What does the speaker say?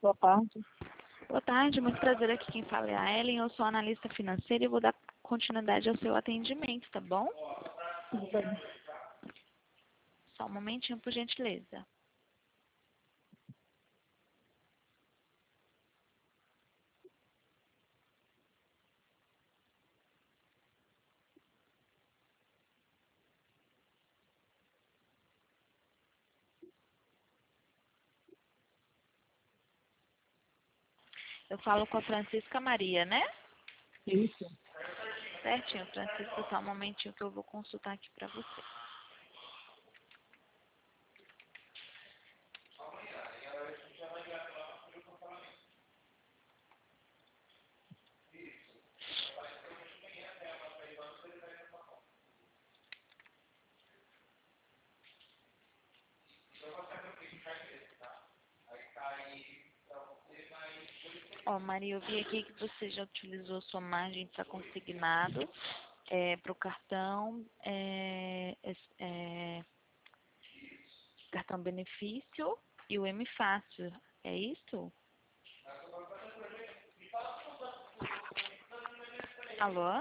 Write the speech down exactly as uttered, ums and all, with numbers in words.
Boa tarde. Boa tarde, muito prazer. Aqui quem fala é a Ellen, eu sou analista financeira e vou dar continuidade ao seu atendimento, tá bom? Tudo bem. Só um momentinho, por gentileza. Eu falo com a Francisca Maria, né? Isso. Certinho, Francisca, só um momentinho que eu vou consultar aqui pra você. Ó, Maria, eu vi aqui que você já utilizou sua margem para consignado, é, para o cartão, é, é, é, cartão benefício e o M Fácil, é isso? Alô?